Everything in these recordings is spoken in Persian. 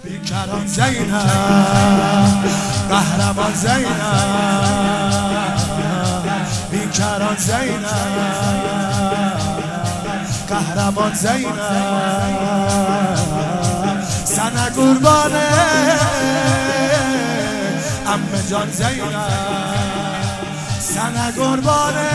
بیکران زینب، قهرمان زینب، بیکران زینب، قهرمان زینب، سنه قربانه عمه جان زینب، سنه قربانه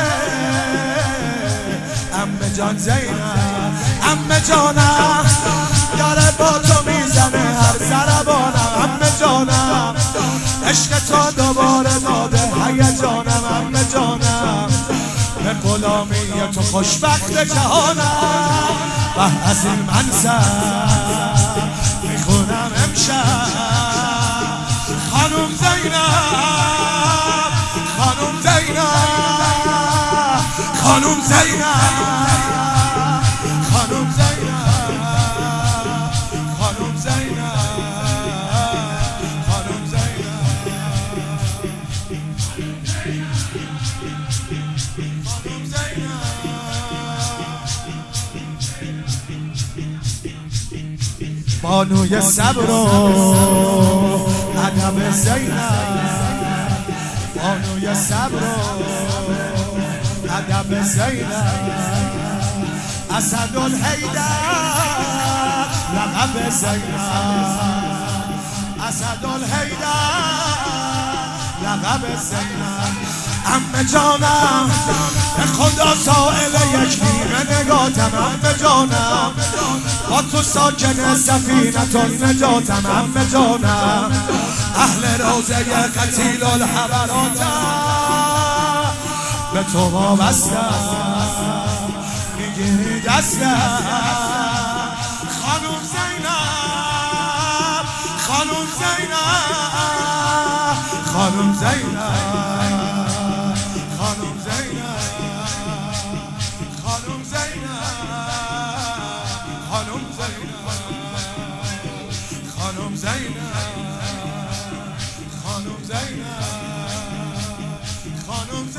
عمه جان زینب، عمه جانم داره با تو میزنه هر ضربانم، عمه جانم عشق تو دوباره داده هیجانم، عمه جانم به غلامی تو خوشبخت جهانم، و از این منصب میخونم امشب خانم زینب، خانم زینب، خانم زینب، خانم زینب، خانم زینب، خانم زینب، بانوی صبر و ادب زینب، بانوی صبر و ادب زینب، اسدالحیدر لقب زینب، اسدالحیدر لقب زینب، عمه جانم به خدا سائل یک نیمه نگاتم، عمه جانم با تو ساکن سفینة نجاتم، عمه جانم اهل روزه قتیل الحبراتم، به تو وابستم میگیری دستم، خانم زینب، خانم زینب، خانم زینب، خانم زینب، خانم زینب، خانم زینب، خانم زینب، خانم زینب، خانم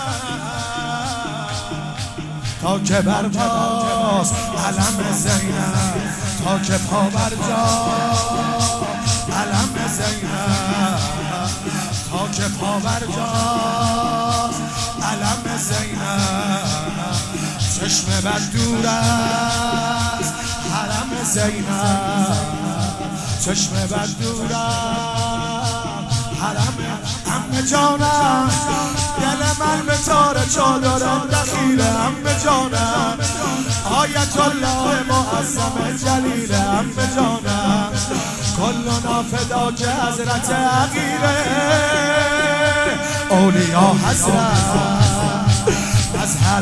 زینب، تا که برجاست علم زینب، تا که پا برجاست علم زینب، تا که پا برجاست علم زینب، چشم بد دور است حرم زینب، چشم بد دور است حرم، عمه جانم دل من به تار چادرم دخیله، عمه جانم آیت الله معظم جلیله، عمه جانم کلنا فداک حضرت عقیله، اولیا حضرت مظهر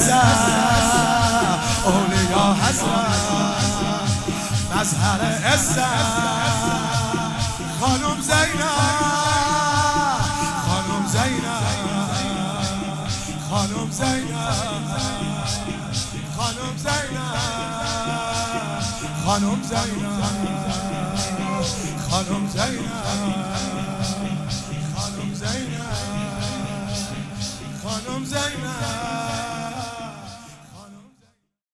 عزت، اولیا حضرت مظهر عزت، خانم زینب، خانم زینب، خانم زینب، خانم زینب، خانم زینب، خانم زینب.